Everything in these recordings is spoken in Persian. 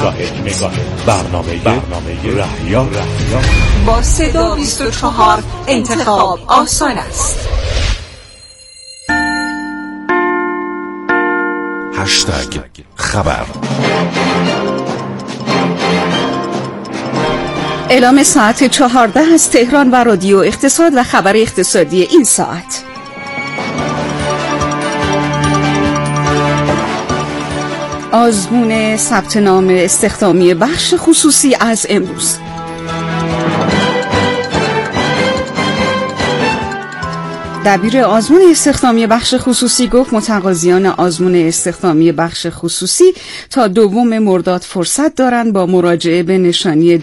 برنامه رهیار با صدا 24 انتخاب آسان است. هشتگ خبر. اعلام ساعت 14 از تهران و رادیو اقتصاد و خبر اقتصادی این ساعت. آزمون ثبت نام استخدامی بخش خصوصی از امروز. دبیر آزمون استخدامی بخش خصوصی گفت متقاضیان آزمون استخدامی بخش خصوصی تا 2 مرداد فرصت دارند با مراجعه به نشانی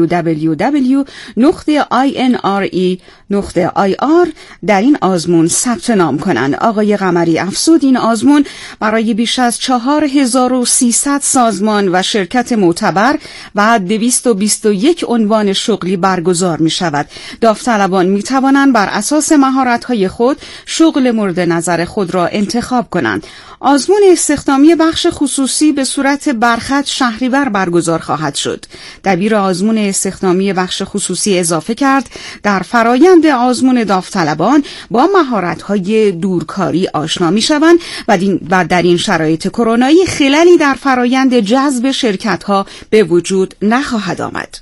www.inre.ir در این آزمون ثبت نام کنند. آقای قمری افزود این آزمون برای بیش از 4300 سازمان و شرکت معتبر و 221 عنوان شغلی برگزار می شود. داوطلبان می توانند بر اساس مهارت‌های خود شغل مورد نظر خود را انتخاب کنند. آزمون استخدامی بخش خصوصی به صورت برخط شهریور برگزار خواهد شد. دبیر آزمون استخدامی بخش خصوصی اضافه کرد در فرایند آزمون داوطلبان با مهارت‌های دورکاری آشنا می‌شوند و در این شرایط کرونایی خللی در فرایند جذب شرکت‌ها به وجود نخواهد آمد.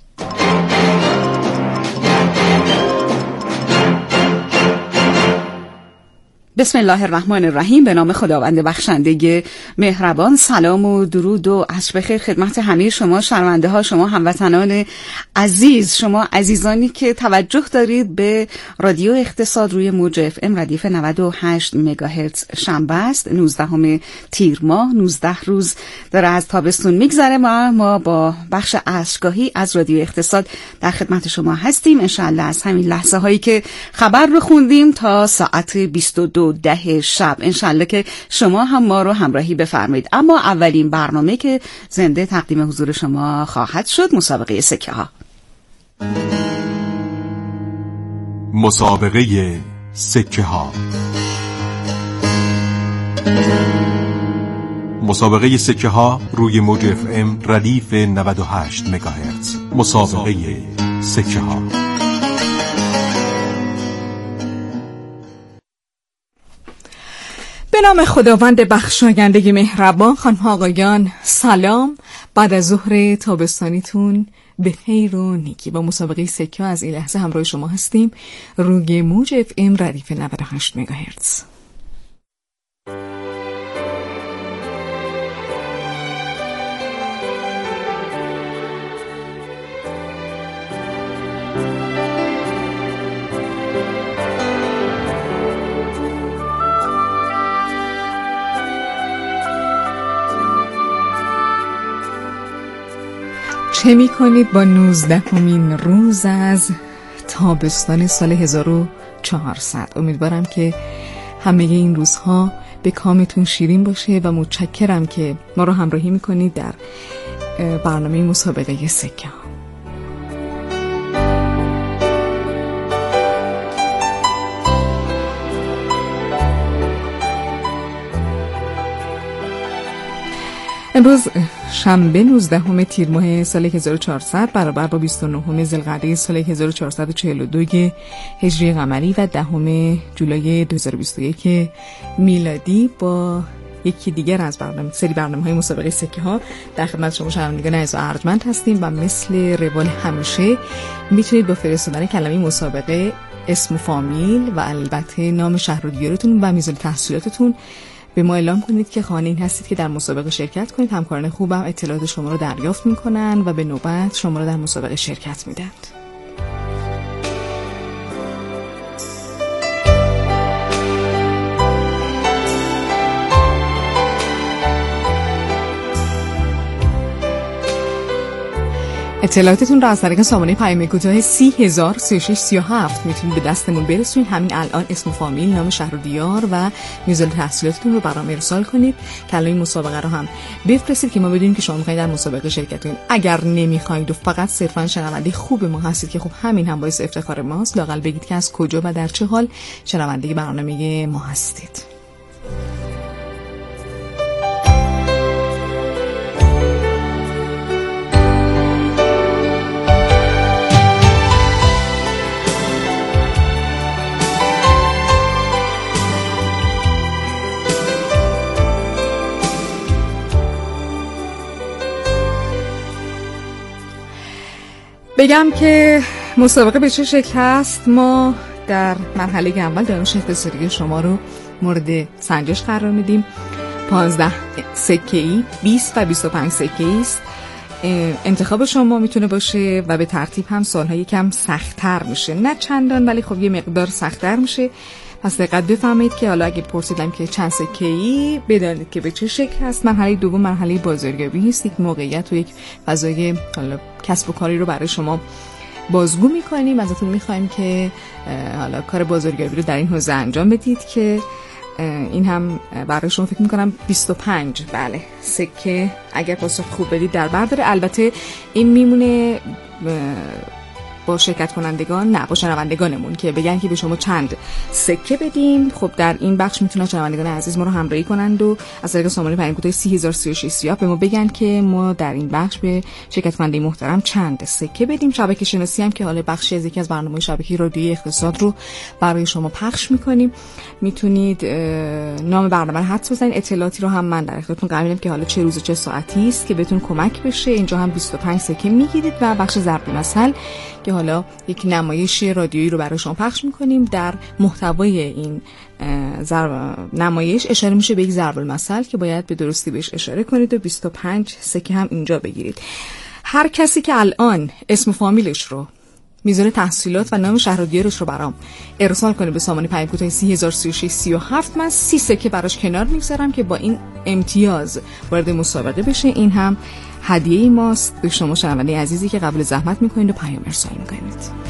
بسم الله الرحمن الرحیم. به نام خداوند بخشنده مهربان. سلام و درود و عصر بخیر خدمت همه شما شنونده ها، شما هموطنان عزیز، شما عزیزانی که توجه دارید به رادیو اقتصاد روی موج اف ام ردیف 98 مگاهرتز. شنبه است 19 تیر ماه، 19 روز داره از تابستون میگذره. ما با بخش عصرگاهی از رادیو اقتصاد در خدمت شما هستیم. انشالله از همین لحظه هایی که خبر رو خوندیم تا ساعت 22 شب انشالله که شما هم ما رو همراهی بفرمایید. اما اولین برنامه که زنده تقدیم حضور شما خواهد شد مسابقه سکه ها. مسابقه سکه ها. مسابقه سکه ها روی موج اف ام ردیف 98 مگاهرتز. مسابقه سکه ها. به نام خداوند بخشاینده مهربان. خانم آقایان سلام، بعد از ظهر تابستانیتون به خیر و نیکی. با مسابقه سکه از این لحظه همراه شما هستیم روی موج اف ام ردیف 98 مگاهرتز. چه می کنید با 19مین روز از تابستان سال 1400؟ امیدوارم که همه این روزها به کامتون شیرین باشه و متشکرم که ما رو همراهی می کنید در برنامه مسابقه سکه. امروز شنبه 19 تیر ماه سال 1400 برابر با 29 ذوالقعده سال 1442 هجری قمری و 10 جولای 2021 میلادی با یکی دیگر از سری برنامه‌های مسابقه سکه ها در خدمت شما شنوندگان عزیز و ارجمند هستیم و مثل روال همیشه میتونید با فرستادن کلمه مسابقه، اسم و فامیل و البته نام شهر و دیارتون و میزان تحصیلاتتون به ما اعلام کنید که خواهان این هستید که در مسابقه شرکت کنید. همکاران خوبم اطلاعات شما رو دریافت میکنن و به نوبت شما رو در مسابقه شرکت میدن. اطلاعاتتون را از طریق سامانه پیام کوتاه 3003637 میتونید به دستمون برسونید. همین الان اسم و فامیل، نام شهر و دیار و میزان تحصیلاتتون رو برام ارسال کنید. کلمه مسابقه رو هم بفرستید که ما بدونیم که شما میخواید در مسابقه شرکت کنید. اگر نمیخواید و فقط صرفا شنونده خوب ما هستید که خب همین هم باعث افتخار ماست، لااقل بگید که از کجا و در چه حال شنونده برنامه ما هستید. بگم که مسابقه به چه شکل هست. ما در مرحله اول دانش اقتصادی شما رو مورد سنجش قرار میدیم. 15 سکه‌ای، 20 و 25 سکه‌ای است. انتخاب شما میتونه باشه و به ترتیب هم سوال‌ها کم سخت‌تر میشه، نه چندان ولی خب یه مقدار سخت‌تر میشه. پس دقت بفرمایید که حالا اگه پرسیدم که چند سکه‌ای، بدانید که به چه شکل هست. مرحله دوم مرحله بازاریابی است. یک موقعیت و یک فضای حالا کسب و کاری رو برای شما بازگو می‌کنیم. ازتون می‌خوایم که حالا کار بازاریابی رو در این حوزه انجام بدید که این هم برای شما فکر میکنم 25 بله سکه اگر پاسخ خوب بدید در بر داره. البته این میمونه با شرکت کنندگان، نه با شنوندگانمون که بگن که به شما چند سکه بدیم. خب در این بخش میتونن شنوندگان عزیز ما رو همراهی کنند و از طریق سامانه پیام کوتاه 30036 به ما بگن که ما در این بخش به شرکت کننده محترم چند سکه بدیم. شبکه شناسی هم که حالا بخشی از یکی از برنامه‌های شبکه رادیویی اقتصاد رو برای شما پخش میکنیم. میتونید نام برنامه رو حدس بزنید. اطلاعاتی رو هم من در اختیارتون قرار میدم که حالا چه روز و چه ساعتی است که بهتون کمک بشه. اینجا هم 25 سکه میگیرید و بخش ضرب المثل که حالا یک نمایش رادیویی رو برای شما پخش میکنیم. در محتوای این نمایش اشاره میشه به یک ضرب المثل که باید به درستی بهش اشاره کنید و 25 سکه هم اینجا بگیرید. هر کسی که الان اسم و فامیلش رو، میزان تحصیلات و نام شهر و دیارش رو برام ارسال کنه به سامانه پیام کوتاه 30036 من 30 سکه براش کنار میگذارم که با این امتیاز وارد مسابقه بشه. این هم هدیه ماست به شما شنونده عزیزی که قبول زحمت میکنید و پیام ارسال میکنید.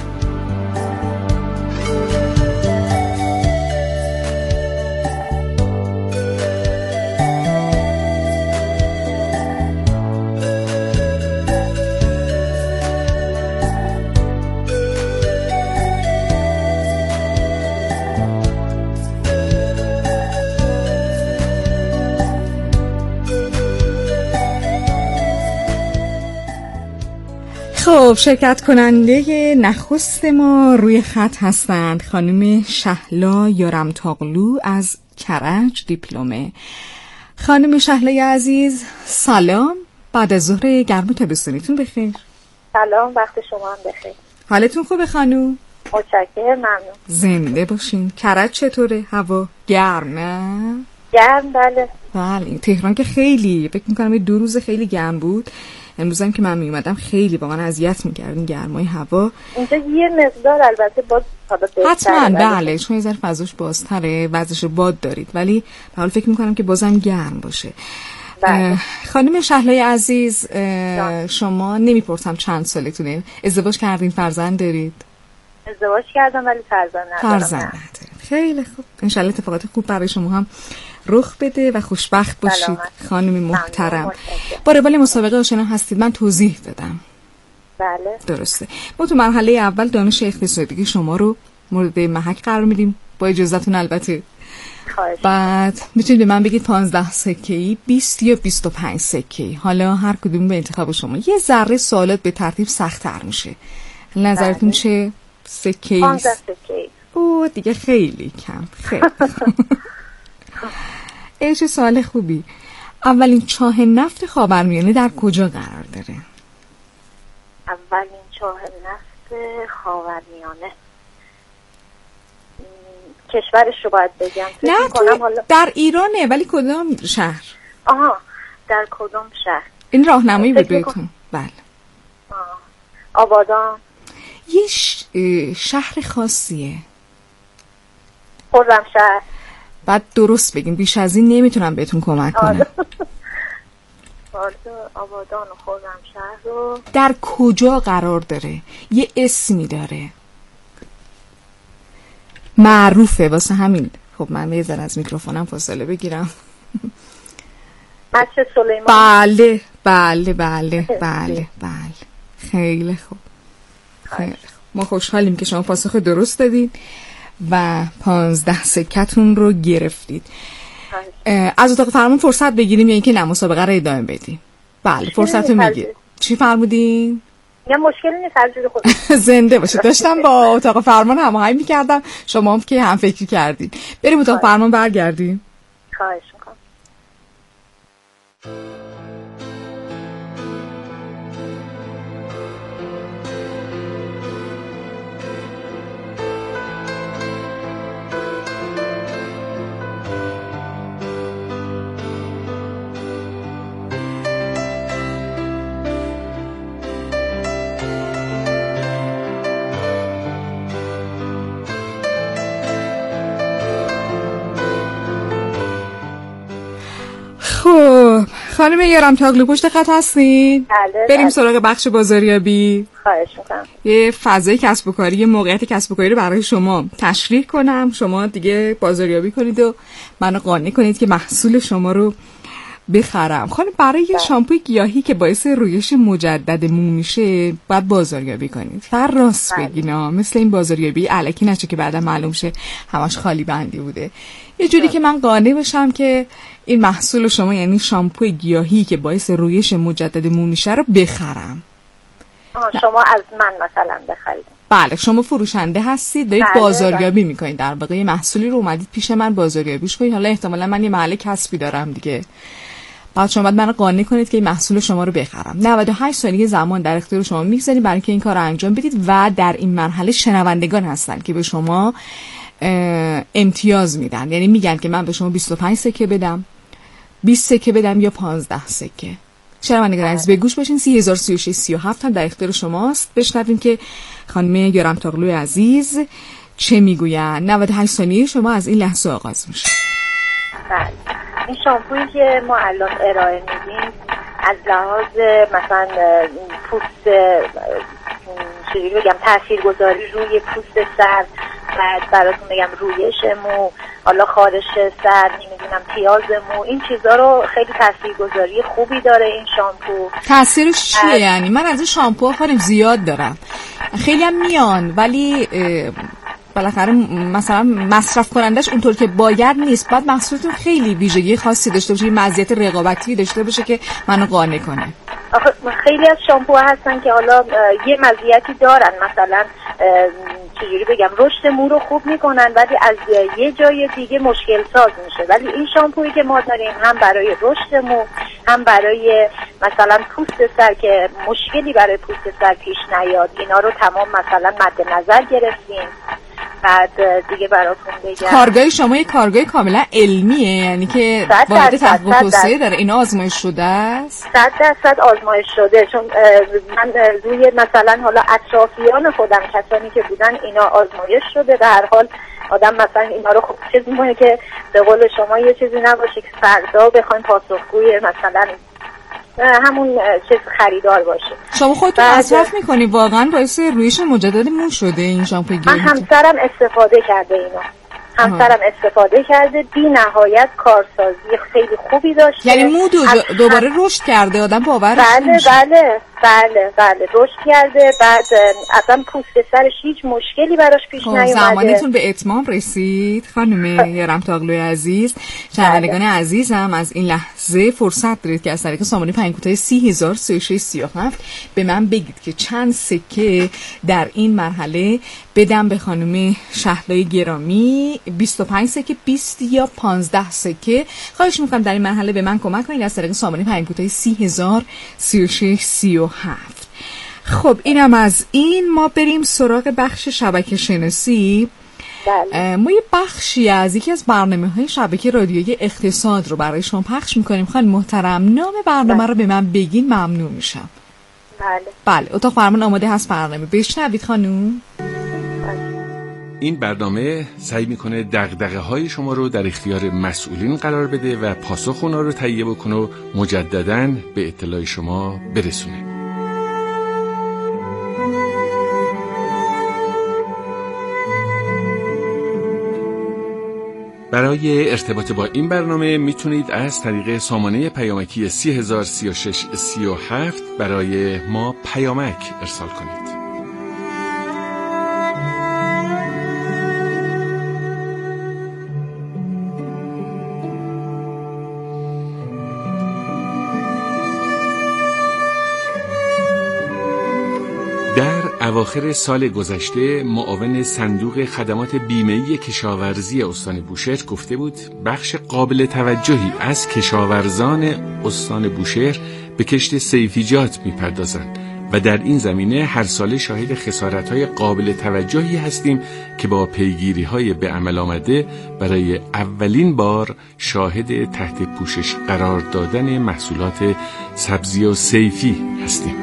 خب شرکت کننده نخست ما روی خط هستند خانم شهلا یارمتاغلو از کرج دیپلمه. خانم شهلای عزیز سلام، بعد از ظهر گرم و تابستونیتون بخیر. سلام، وقت شما هم بخیر. حالتون خوبه خانم؟ متشکرم، ممنون. زنده باشین. کرج چطوره؟ هوا گرم نه؟ گرم بله. بله تهران که خیلی فکر می‌کنم 2 روز خیلی گرم بود. امروز هم که من میومدم خیلی واقعا اذیت می‌کردین گرمای هوا. اینجا یه مقدار البته باز حتما بله چون یه ذره فضاش بازتره، وضعش باد دارید، ولی به حال فکر می‌کنم که بازم گرم باشه. خانم شهلای عزیز شما نمیپرسم چند سالتونه، ازدواج کردین، فرزند دارید؟ ازدواج کردم ولی فرزند ندارم. خیلی خوب، انشالله اتفاقات خوب برای شما هم رخ بده و خوشبخت باشید. خانم محترم، با روال مسابقه آشنا هستید. من توضیح بدم. بله درسته. ما تو مرحله اول دانش اقتصادی شما رو مورد محک قرار میدیم با اجازهتون البته. بعد میتونید به من بگید 15 سکه‌ای، 20 یا 25 سکه‌ای، حالا هر کدوم به انتخاب شما. یه ذره سوالات به ترتیب سخت‌تر میشه. نظرتون چه سکه‌ای؟ 15 سکه‌ای. او دیگه خیلی کم. خیلی چه سوال خوبی. اولین چاه نفت خاورمیانه در کجا قرار داره؟ اولین چاه نفت خاورمیانه کشورش رو باید بگم. نه در ایرانه ولی کدام شهر؟ آها در کدام شهر؟ این راهنمایی بود بهتون. بله. آبادان. یه شهر خاصیه. خرمشهر. بعد درست بگین، بیش از این نمیتونم بهتون کمک کنم. آبادان و خرمشهر رو در کجا قرار داره؟ یه اسمی داره معروفه واسه همین. خب من یه ذره از میکروفونم فاصله بگیرم. مسجد سلیمان. بله بله بله بله بله. خیلی خوب. خیلی خوب. ما خوشحالیم که شما پاسخ درست دادید و 15 سکتون رو گرفتید. از اتاق فرمان فرصت بگیریم یا اینکه نه مسابقه رو ادامه بدیم؟ بله فرصت رو میگیریم. چی فرمودین؟ یه مشکلی نیست، هر جور خودم. زنده باشه. داشتم با اتاق فرمان هماهنگ می‌کردم، شما هم که هم فکر کردین. بریم اتاق فرمان برگردیم. خواهش می‌کنم. خانم یارمتاغلو پشت خط هستین؟ بله. بریم سراغ بخش بازاریابی. خواهش میکنم. یه فضای کسب و کاری، یه موقعیت کسب و کاری رو برای شما تشریح کنم، شما دیگه بازاریابی کنید و منو قانع کنید که محصول شما رو بخرم. خانم برای یه شامپوی گیاهی که باعث رویش مجدد مو میشه باید بازاریابی کنید. فقط راست بگینا، مثل این بازاریابی الکی نشه که بعدا معلوم شه همش خالی بندی بوده. یه جوری که من قانع بشم که این محصول شما، یعنی شامپوی گیاهی که باعث رویش مجدد مو میشه رو بخرم. شما از من مثلا بخرید؟ بله، شما فروشنده هستید، دارید بازاریابی میکنید، در واقع یه محصولی رو اومدید پیش من بازاریابیش کنید. حالا احتمالاً من یه محل کسبی دارم دیگه، بعد شما باید منو قانع کنید که این محصول شما رو بخرم. 98 ثانیه زمان در اختیار شما میگذارید برای اینکه این کار رو انجام بدید و در این مرحله شنوندگان هستن که به شما امتیاز میدن، یعنی میگن که من به شما 25 سکه بدم، 20 سکه بدم یا 15 سکه. شنوندگان عزیز به گوش باشین. 3036 37 هم در اختیار شماست. بشنویم که خانم یارمتاغلو عزیز چه میگوین. 98 ثانیه شما از این لحظه آغاز میشه. بله، این شامپویی که ما الان ارائه میدیم از لحاظ مثلا پوست، چجوری بگم، تاثیرگذاری روی پوست سر، بعد براتون بگم رویش مو، حالا خارش سر، نمیدونم پیاز مو، این چیزا رو خیلی تاثیرگذاری خوبی داره این شامپو. تاثیرش چیه؟ یعنی من از این شامپو خیلی زیاد دارم، خیلی هم میان، ولی بالاخره مثلا مصرف کنندش اونطور که باید نیست. بعد محصولتون خیلی ویژگی خاصی داشته باشه، مزیت رقابتی داشته باشه که منو قانع کنه. آخه خیلی از شامپوها هستن که حالا یه مزیتی دارن، مثلا چجوری بگم، رشد مو رو خوب میکنن ولی از یه جای دیگه مشکل ساز میشه. ولی این شامپویی که ما داریم هم برای رشد مو، هم برای مثلا پوست سر که مشکلی برای پوست سر پیش نیاد، اینا رو تمام مثلا مد نظر گرفتیم. بعد دیگه براتون بگم کارگاه شما یه کارگاه کاملا علمیه، یعنی که وارد تحقیق و توسعه داره. اینا آزمایش شده است؟ 100% آزمایش شده، چون من روی مثلا حالا اطرافیان خودم، کسانی که بودن، اینا آزمایش شده. به هر حال آدم مثلا اینا رو خب چیز می‌کنه که به قول شما یه چیزی نباشه که فردا بخوایم پاسخگوی مثلا همون چیز خریدار باشه. شما خودتون مصرف میکنی؟ واقعا باعث رویش مجدد مو شده این شامپوی گیاهی؟ من همسرم استفاده کرده، اینو همسرم استفاده کرده، بی نهایت کارسازی خیلی خوبی داشته. یعنی مو دوباره رشد کرده، آدم باورش نمیشه. بله رشد کرده. بعد اصلا پوست سرش هیچ مشکلی براش پیش نیومده. زمانتون به اتمام رسید خانم یارمتاغلو عزیز. شنوندگان عزیزم از این لحظه فرصت دارید که از طریق سامانه پیام کوتاه 303637 به من بگید که چند سکه در این مرحله بدم به خانم شهلای گرامی، 25 سکه، 20 یا 15 سکه. خواهش میکنم در این مرحله به من کمک کنید از طریق سامانه پیام کوتاه 303637. خب اینم از این. ما بریم سراغ بخش شبکه شناسی. بله. ما یه بخشی از یکی از برنامه‌های شبکه رادیویی اقتصاد رو برای شما پخش میکنیم. خانم محترم نام برنامه رو به من بگین ممنون میشم. بله اتاق فرمان آماده هست برنامه بشنوید خانم. این برنامه سعی میکنه دغدغه‌های شما رو در اختیار مسئولین قرار بده و پاسخ اونا رو تهیه بکنه و مجدداً به اطلاع شما برسونه. برای ارتباط با این برنامه میتونید از طریق سامانه پیامکی 303637 برای ما پیامک ارسال کنید. اواخر سال گذشته معاون صندوق خدمات بیمه‌ای کشاورزی استان بوشهر گفته بود بخش قابل توجهی از کشاورزان استان بوشهر به کشت سیفیجات می‌پردازند و در این زمینه هر ساله شاهد خسارت‌های قابل توجهی هستیم که با پیگیری‌های به عمل آمده برای اولین بار شاهد تحت پوشش قرار دادن محصولات سبزی و صیفی هستیم.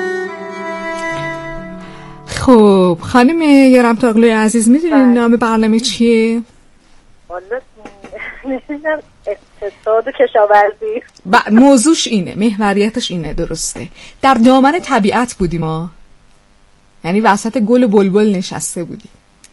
خب خانم یارمتاغلو عزیز میدونین نام برنامه چیه؟ والا نمیدونم اقتصاد و کشاورزی. موضوعش اینه، محوریتش اینه. درسته. در دامن طبیعت بودیم ما، یعنی وسط گل و بلبل نشسته بودیم.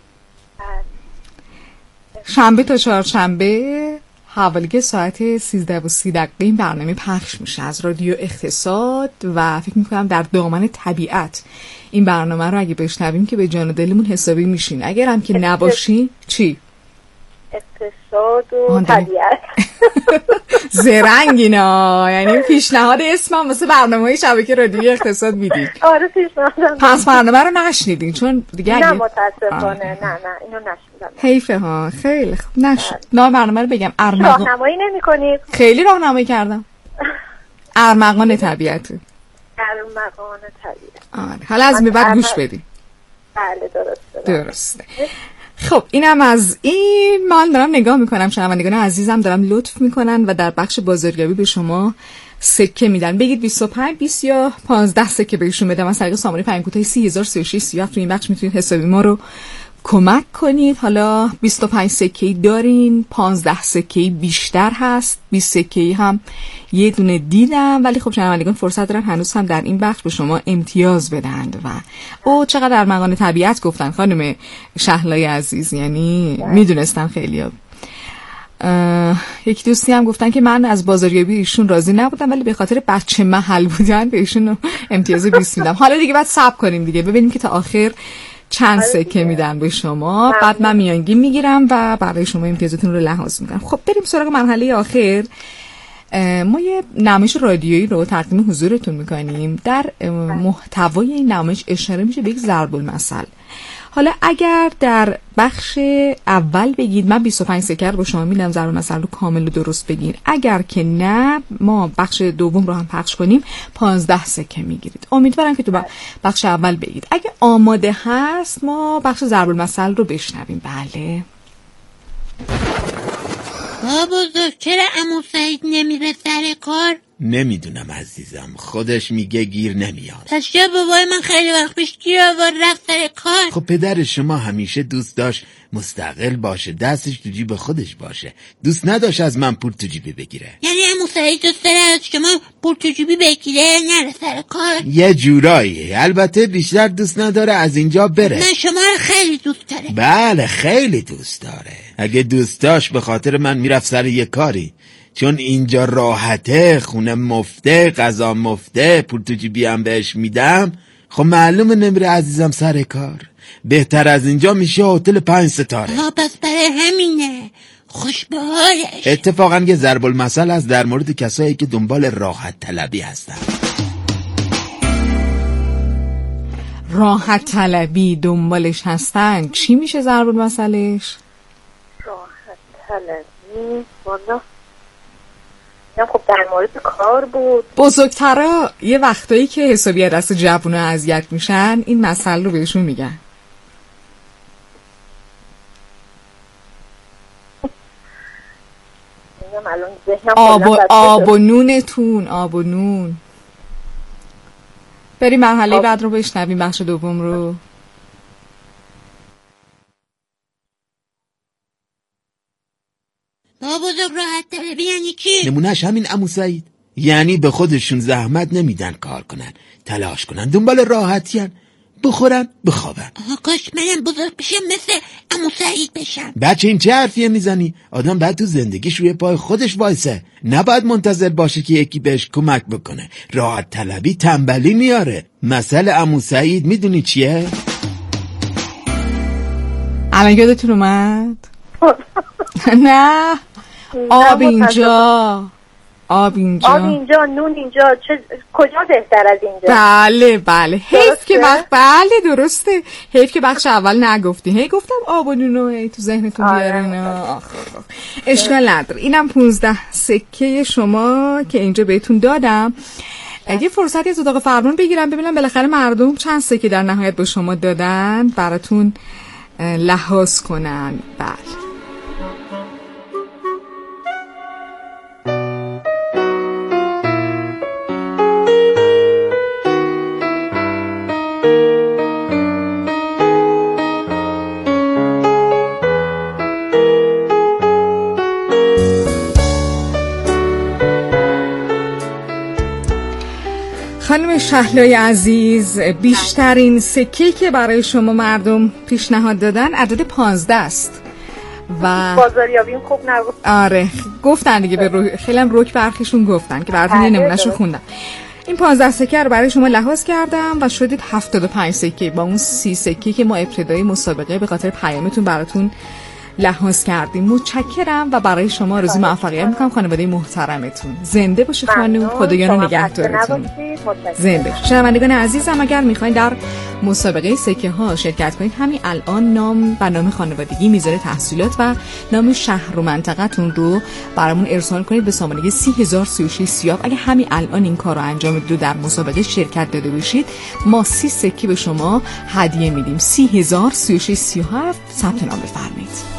شنبه تا چهارشنبه حوالی ساعت 13:30 این برنامه پخش میشه از رادیو اقتصاد و فکر میکنم در دامن طبیعت این برنامه رو اگه بشنویم که به جان و دلمون حسابی میشین. اگر هم که نباشین چی؟ اقتصاد و طبیعت. زرنگ اینا، یعنی پیشنهاد اسمم واسه برنامه‌های شبکه رادیو اقتصاد میدید. آره پیشنهادم. پس برنامه رو نشنیدین چون دیگه نه متاسفانه نه اینو نشنیدم. حیفه ها. خیلی خوب. نام برنامه رو بگم. راهنمایی نمی‌کنید؟ خیلی راهنمایی کردم. ارمغان طبیعت. ارمغان طبیعت. آره. حالا از می بعد گوش بدید. بله درسته. خب اینم از این. من دارم نگاه میکنم، شنوندگان عزیزم دارم لطف میکنن و در بخش بازاریابی به شما سکه میدن. بگید 25 20 یا 15 سکه بهشون بدم از طریق سامانه پیام کوتاه 30036 تو این بخش میتونید حسابی ما رو کمک کنید. حالا 25 سکه‌ای دارین، 15 سکه‌ای بیشتر هست، 20 سکه‌ای هم یه دونه دیدم، ولی خب شنوندگان فرصت دارن هنوز هم در این بخش به شما امتیاز بدند. و چقدر در مقام طبیعت گفتن خانم شهلای عزیز، یعنی میدونستن خیلی‌ها. یک دوستی هم گفتن که من از بازاریابی ایشون راضی نبودم ولی به خاطر بچه محل بودن به ایشون امتیاز 20 میدم. حالا دیگه بعد صبر کنیم دیگه ببینیم که تا آخر چند سکه میدن به شما، بعد من میانگی میگیرم و برای شما امتیازتون رو لحاظ میکنم. خب بریم سراغ مرحله آخر. ما یه نمایش رادیویی رو تقدیم حضورتون میکنیم. در محتوای این نمایش اشاره میشه به یک ضرب المثل. حالا اگر در بخش اول بگید من 25 سکه رو به شما میدم، ضرب المثل رو کامل و درست بگین. اگر که نه ما بخش دوم رو هم پخش کنیم 15 سکه میگیرید. امیدوارم که تو بخش اول بگید. اگه آماده هست ما بخش ضرب المثل رو بشنویم. بله. بابا چرا عمو سعید نمیره سر کار؟ نمیدونم عزیزم، خودش میگه گیر نمیاد. پس چرا بابای من خیلی وقت پیش گیر آورد رفت سر کار؟ خب پدر شما همیشه دوست داشت مستقل باشه، دستش تو جیب خودش باشه، دوست نداشت از من پول تو جیبی بگیره. یعنی عمو سعید دوست داره از شما پول تو جیبی بگیره نره سر کار؟ یه جورایی. البته بیشتر دوست نداره از اینجا بره. نه شما رو خیلی دوست داره. بله خیلی دوست داره. اگه دوست داشت به خاطر من میرفت سر یه کاری، چون اینجا راحته، خونه مفته، غذا مفته، پول تو جیبی هم بهش میدم. خب معلومه نمیره عزیزم سر کار. بهتر از اینجا میشه هتل 5 ستاره. پس برای همینه خوش به حالش. اتفاقا یه ضرب المثل از در مورد کسایی که دنبال راحت طلبی هستن. راحت طلبی دنبالش هستن چی میشه ضرب المثلش؟ راحت طلبی والا خب در مورد کار بود. بزرگترا یه وقتایی که حسابی دست جوونا اذیت میشن این مسئله رو بهشون میگن. آب و نونتون، آب و نون. بریم مرحله بعد رو بشنویم، بخش دوم رو. بزرگ راحت طلبی یعنی چی؟ نمونهش همین عمو سعید. یعنی به خودشون زحمت نمیدن کار کنن، تلاش کنن، دنبال راحتین، بخورن بخوابن. کاش منم بزرگ بشم مثل عمو سعید بشم. بچه این چه حرفیه میزنی؟ آدم باید تو زندگیش روی پای خودش وایسه، نباید منتظر باشه که یکی بهش کمک بکنه. راحت طلبی تنبلی میاره. مثل عمو سعید میدونی چیه؟ الان یادتون اومد؟ نه آب اینجا، آب اینجا، نون اینجا، کجا بهتر از اینجا؟ بله حیف که بله درسته، حیف که بخش اول نگفتی. هی گفتم آب و نونو هی تو ذهنتون بیارین. اشکال نداره. اینم 15 سکه شما که اینجا بهتون دادم. اگه فرصتی از اتاق فرمان بگیرم ببینم بالاخره مردم چند سکه در نهایت به شما دادن براتون لحاظ کنن. بله شهلای عزیز، بیشترین سکه‌ای که برای شما مردم پیشنهاد دادن عدد 15 است و بازاریابیم خوب نبود. آره گفتن دیگه، به خیلی هم رک برخیشون گفتن که براتون یه نمونه‌شو خوندم. این 15 سکه رو برای شما لحاظ کردم و شدید 75 سکه با اون 30 سکه که ما ابتدای مسابقه به خاطر پیامتون براتون لحاظ کردیم. متشکرم و برای شما آرزوی موفقیت میکنم خانواده محترمتون. زنده باشه خانم، خدایان نگهدارتون. زنده. شنوندگان عزیزم اگر میخواین در مسابقه سکه ها شرکت کنید همین الان نام و نام خانوادگی، میزان تحصیلات و نام شهر و منطقه‌تون رو برامون ارسال کنید به سامانه 30036 سیاب. اگه همین الان این کار رو انجام بدید و در مسابقه شرکت داده باشید ما 30 سکه به شما هدیه میدیم. 30036 37 ثبت نام بفرمایید.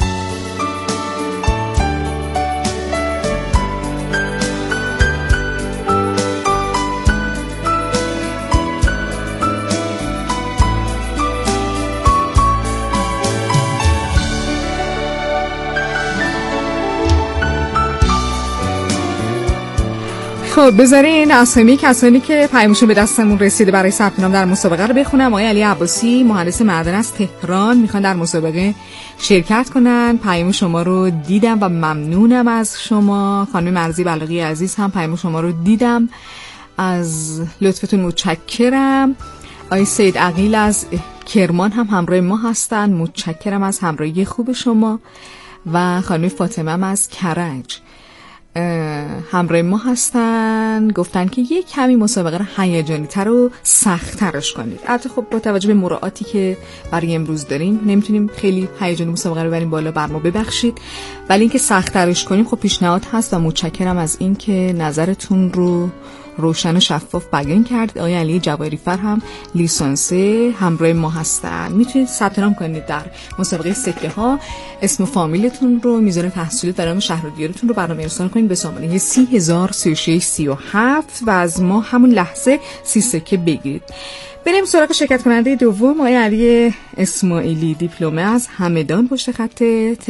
خب بذارین اسامی کسانی که پیامشون به دستمون رسیده برای ثبت نام در مسابقه رو بخونم. آقای علی عباسی مهندس معدن از تهران میخوان در مسابقه شرکت کنن. پیام شما رو دیدم و ممنونم از شما. خانم مرزی بلاغی عزیز هم پیام شما رو دیدم، از لطفتون متشکرم. آقای سید عقیل از کرمان هم همراه ما هستن، متشکرم از همراهی خوب شما. و خانم فاطمه از کرج همراه ما هستن، گفتن که یک کمی مسابقه رو هیجانی تر و سخت ترش کنید. البته خب با توجه به مراعاتی که برای امروز داریم نمیتونیم خیلی هیجانی مسابقه رو بریم بالا، بر ما ببخشید، ولی اینکه سخت ترش کنیم خب پیشنهاد هست و متشکرم از این که نظرتون رو روشن و شفاف بیان کرد. آقای علی جواهری فر هم لیسانسه همراه ما هستن. میتونید ثبت نام کنید در مسابقه سکه ها، اسم و فامیلتون رو، میزان تحصیلات و نام شهر و دیارتون رو برام ارسال کنید به سامانه 30036 37 و از ما همون لحظه 30 سکه بگیرید. بریم سراغ شرکت کننده دوم. آقای علی اسماعیلی دیپلمه از همدان پشت خط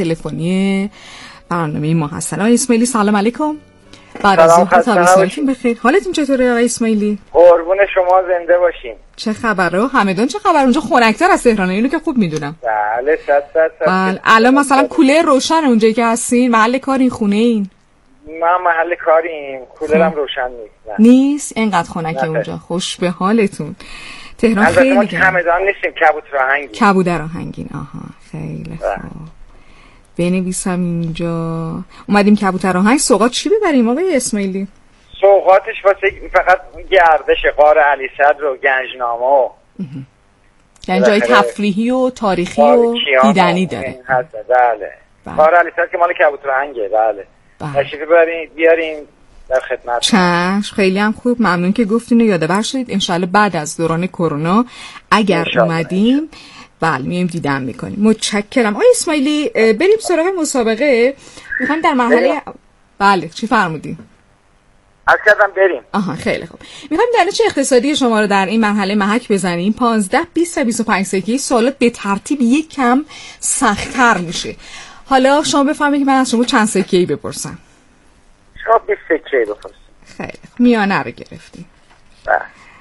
تلفنی برنامه ما هستن. آقای اسماعیلی سلام علیکم. سلام، خسته بخیر. حالتون چطوره آقای اسماعیلی؟ قربون شما، زنده باشین. چه خبره؟ همدان چه خبر؟ اونجا خنک‌تر از تهرانه، اینو که خوب میدونم. بله 100%. بله. الان مثلا کولر روشن اونجایی که هستین؟ محل کارین، خونه این؟ ما محل کاریم، کولرم روشن نیست. اینقدر خنکه اونجا. خوش به حالتون. تهران خیلی ما همدان نیستیم، کبوتر آهنگین. کبوتر آهنگین. آها خیلی خوب. بنویسم اینجا. اومدیم کبوتر آهنگ. سوغات چی ببریم آقای اسماعیلی؟ سوغاتش واسه فقط گردش غار علی صدر و گنجنامه و یعنی جای تفریحی و تاریخی و دیدنی داره. بله. غار علی صدر که مال کبوتر آهنگه. بله. تشریف ببرین بیارین در خدمت. چشم، خیلی هم خوب. ممنون که گفتین و یادآور شدید. انشالله بعد از دوران کرونا اگر اومدیم بله میایم دیدن میکنیم. متشکرم. آقای اسماعیلی بریم سراغ مسابقه. میخوایم در مرحله بله چی فرمودین؟ از کردم بریم. آها خیلی خوب. میخوایم دانش اقتصادی شما رو در این مرحله محک بزنیم. 15 20 و 25 سکه سوالات به ترتیب یک کم سخت‌تر میشه. حالا شما بفهمید که من از شما چند سکه‌ای بپرسم. شما 20 سکه‌ای بپرسید. خیلی خوب. میانه رو گرفتیم. بله.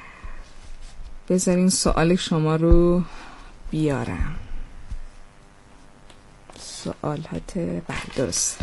بذارین سوال شما رو بیارم. سوالات درست.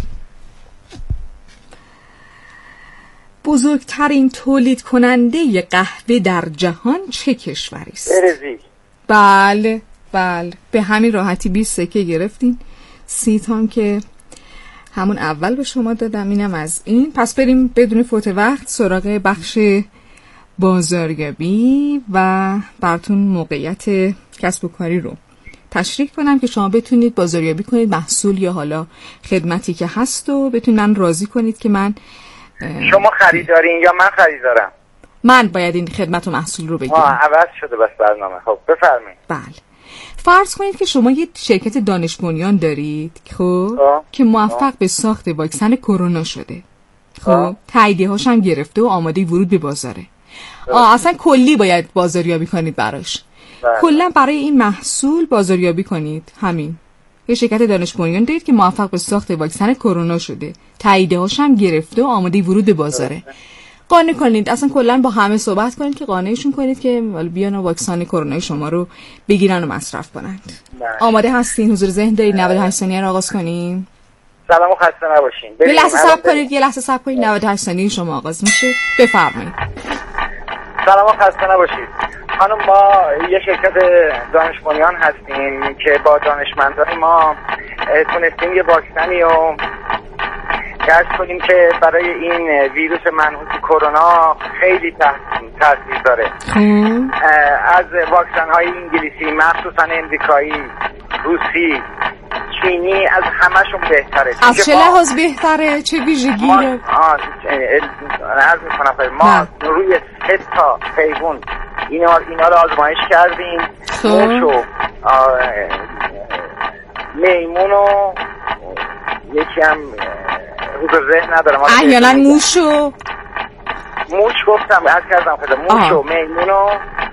بزرگترین تولید کننده قهوه در جهان چه کشوری است؟ برزیل. بله بله، به همین راحتی 20 سکه گرفتین. 30 تا که همون اول به شما دادم. اینم از این. پس بریم بدون فوت وقت سراغ بخش بازاریابی و براتون موقعیت کسب و کاری رو تشریح کنم که شما بتونید بازاریابی کنید محصول یا حالا خدمتی که هست و بتونید من راضی کنید که من شما خریدارین یا من خریدارم؟ من باید این خدمت و محصول رو بگیرم. عوض شده بس برنامه. خب بفرمایید. بله. فرض کنید که شما یه شرکت دانش بنیان دارید خب که موفق به ساخت واکسن کرونا شده. خب تاییدیه هاش هم گرفته و آماده ورود به بازاره. اصلا کلی باید بازاریابی کنید براش. کلا برای این محصول بازاریابی کنید. همین. یه شرکت دانش بنیان دارید که موفق به ساخت واکسن کرونا شده. تاییدیه هاش هم گرفته و آماده ورود به بازاره. قانع کنید، اصلا کلا با همه صحبت کنید که قانعشون کنید که بیان واکسن کرونا شما رو بگیرن و مصرف کنند. آماده هستین؟ حضور ذهن دارید؟ 98 ثانیه رو آغاز کنیم. سلام و خسته نباشین. یه لحظه صبر کنید. 98 ثانیه شما آغاز میشه. بفرمایید. سلام و خسته نباشید. خانم، ما یه شرکت دانش بنیان هستیم که با دانشمندان ما تونستیم یه واکسنی رو کشف کنیم که برای این ویروس منحوس کرونا خیلی تاثیر داره. از واکسن های انگلیسی، مخصوصا امریکایی، روسی، چینی، از همشون بهتره. از چه لحاظ بهتره؟ چه ویژگی داره؟ عرض میکنم ما روی 3 تا حیوان اینا رو آزمایش کردیم. موش و میمون و یکی هم حضور ذهن ندارم. احیانا موش گفتم، عرض کردم خدا موش و میمون و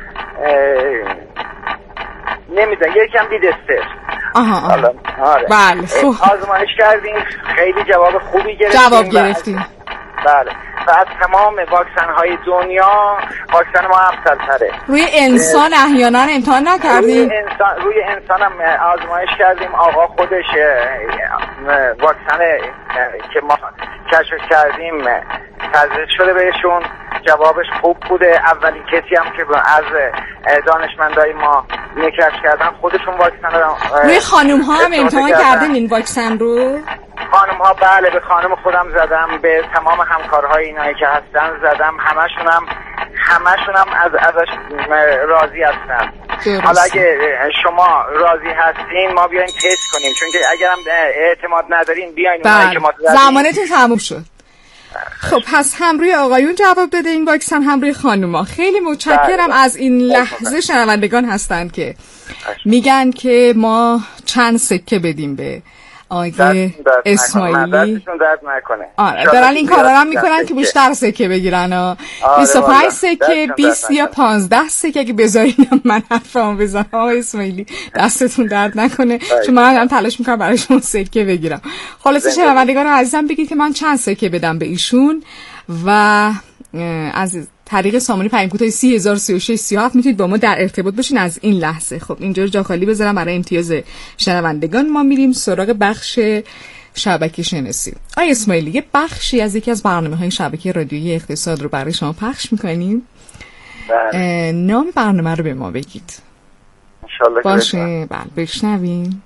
نمیدونم یکم بیدستر. آره. بله. آزمایش کردیم، خیلی جواب خوبی گرفتیم. بله. و از تمام واکسن های دنیا واکسن ما افضل‌تره. روی انسان احیانا امتحان نکردیم؟ روی انسان هم آزمایش کردیم. آقا خودش واکسن که ما کشف کردیم تزریق شده بهشون، جوابش خوب بوده. اولین کسی هم که از دانشمندای ما کشف کردن خودشون واکسن رو روی خانم ها هم امتحان کردیم این واکسن رو؟ خانم ها بله، به خانم خودم زدم، به تمام همکارهای اینایی که هستن زدم، همشون هم ازش راضی هستن. حالا اگه شما راضی هستین ما بیاین تست کنیم، چون که اگرم اعتماد ندارین بیاین. زمانتون تموم شد. خب پس هم روی آقایون جواب بده این واکسن، هم روی خانوما. خیلی متشکرم. از این لحظه شنوندگان هستن که میگن که ما چند سکه بدیم به آقای اسماعیلی. آره دارن این کارا رو میکنن که بیشتر سکه بگیرن. 25 سکه، 20 یا 15 سکه اگه بذارین من حرفمو بزنم. آقای اسماعیلی دستتون درد نکنه، چون من هم تلاش میکنم برای شما سکه بگیرم. خلاصه شنوندگان عزیزم بگید که من چند سکه بدم به ایشون و از طریق سامانه پیام کوتاه 3003637 میتونید با ما در ارتباط باشین از این لحظه. خب اینجا جا خالی بذارم برای امتیاز شنوندگان. ما میریم سراغ بخش شبکه شناسی. آقای اسماعیلی، یه بخشی از یکی از برنامه‌های شبکه رادیویی اقتصاد رو برای شما پخش میکنیم. نام برنامه رو به ما بگید. انشالله باشه. بله بشنویم.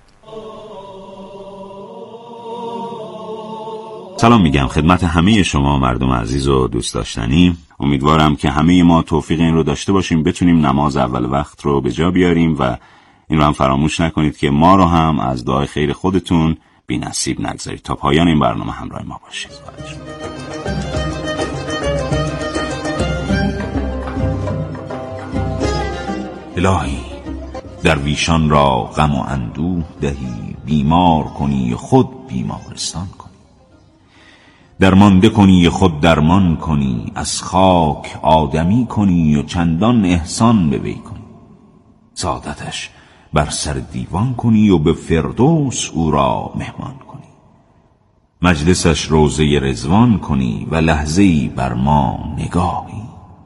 سلام میگم خدمت همه شما مردم عزیز و دوست داشتنی. امیدوارم که همه ما توفیق این رو داشته باشیم بتونیم نماز اول وقت رو به جا بیاریم و این رو هم فراموش نکنید که ما رو هم از دعای خیر خودتون بی نصیب نگذارید. تا پایان این برنامه همراه ما باشید. الهی درویشان را غم و اندوه دهی، بیمار کنی و خود بیمارستان کنی، درمانده کنی و خود درمان کنی، از خاک آدمی کنی و چندان احسان به وی کنی، سعادتش بر سر دیوان کنی و به فردوس او را مهمان کنی، مجلسش روضه رضوان کنی و لحظه‌ای بر ما نگاهی.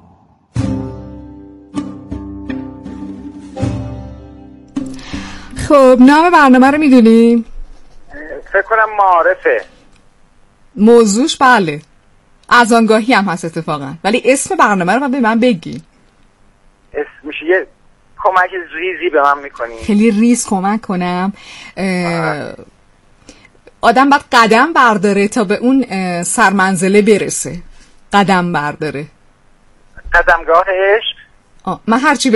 خب نام برنامه رو میدونیم؟ فکر کنم معارفه. موضوعش بله از آنگاهی هم هست اتفاقا، ولی اسم برنامه رو به من بگی. اسمش یه کمک ریزی به من میکنی؟ خیلی ریز کمک کنم. آدم باید قدم برداره تا به اون سرمنزله برسه. قدم برداره. قدمگاه عشق. من هرچی